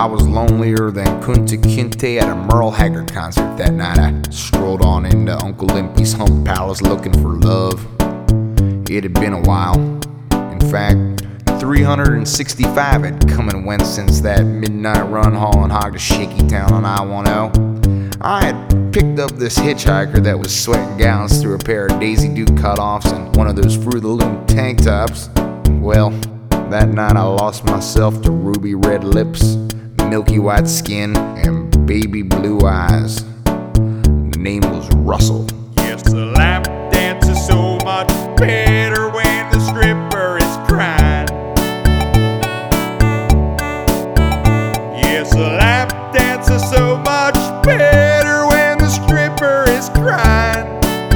I was lonelier than Kunta Kinte at a Merle Haggard concert that night. I strolled on into Uncle Limpy's Hump Palace looking for love. It had been a while. In fact, 365 had come and went since that midnight run hauling hog to Shaky Town on I-10. I had picked up this hitchhiker that was sweating gallons through a pair of Daisy Duke cutoffs and one of those Fruit of the Loom tank tops. Well, that night I lost myself to ruby red lips, milky white skin, and baby blue eyes. The name was Russell. Yes, the lap dance is so much better when the stripper is crying. Yes, the lap dance is so much better when the stripper is crying.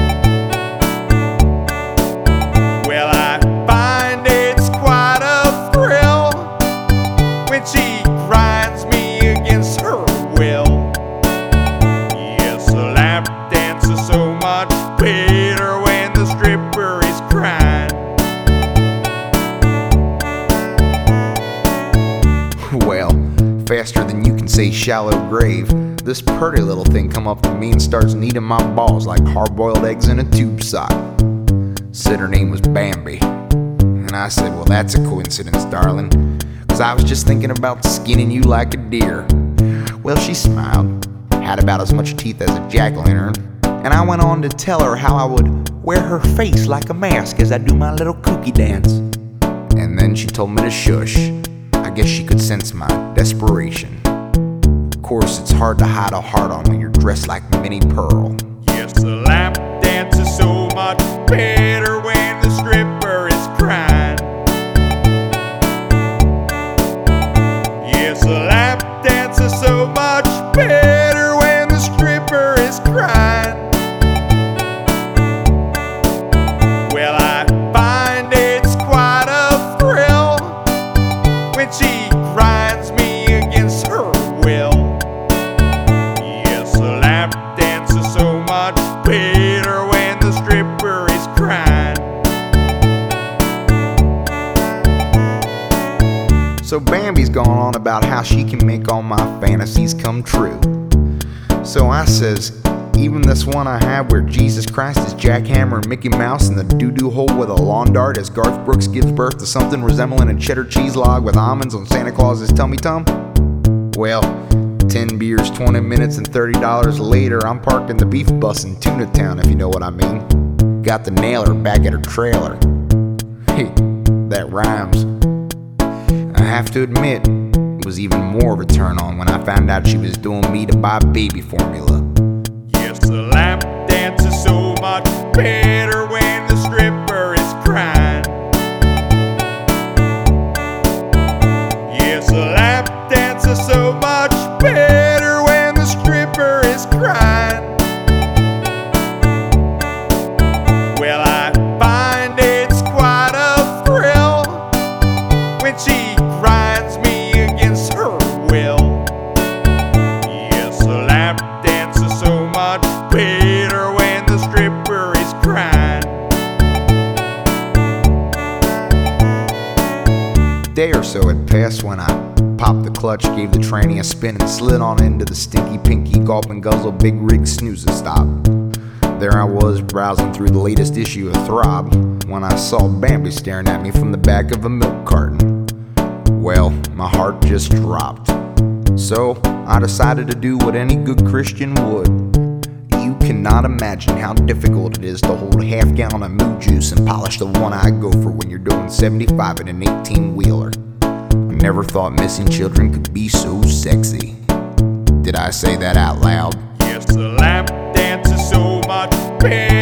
Well, I find it's quite a thrill when she grinds me against her will. Yes, the lap dance is so much better when the stripper is crying. Well, faster than you can say shallow grave, this pretty little thing come up to me and starts kneading my balls like hard-boiled eggs in a tube sock. Said her name was Bambi. And I said, well, that's a coincidence, darling, 'cause I was just thinking about skinning you like a deer. Well, she smiled, had about as much teeth as a jack-o'-lantern, and I went on to tell her how I would wear her face like a mask as I do my little kooky dance. And then she told me to shush. I guess she could sense my desperation. Of course, it's hard to hide a heart on when you're dressed like Minnie Pearl. Yes, the lap dance is so much better when the stripper is crying. Yes, the lap dance is so much better when the stripper is crying. Well, I find it's quite a thrill when she grinds me against her will. Yes, the lap dance is so much better when the stripper is crying. So Bambi's going on about how she can make all my fantasies come true. So I says, even this one I have where Jesus Christ is jackhammering Mickey Mouse in the doo-doo hole with a lawn dart as Garth Brooks gives birth to something resembling a cheddar cheese log with almonds on Santa Claus's tummy tum. Well, 10 beers, 20 minutes, and $30 later, I'm parked in the beef bus in Tuna Town, if you know what I mean. Got the nailer back at her trailer. Hey, that rhymes. I have to admit, it was even more of a turn on when I found out she was doing me to buy baby formula. Yes, the lap dance is so much better when the stripper is crying. Yes, the lap dance is so much better when the stripper is crying. Well, I find it's quite a thrill when she grinds me against her will. Yes, the lap dance is so much better when the stripper is crying. A day or so had passed when I popped the clutch, gave the tranny a spin, and slid on into the stinky pinky gulp and guzzle big rig snooze stop. There I was, browsing through the latest issue of Throb, when I saw Bambi staring at me from the back of a milk carton. Well, my heart just dropped. So I decided to do what any good Christian would. You cannot imagine how difficult it is to hold a half gallon of moo juice and polish the one-eyed gopher when you're doing 75 in an 18-wheeler. I never thought missing children could be so sexy. Did I say that out loud? Yes, the lap dance is so much better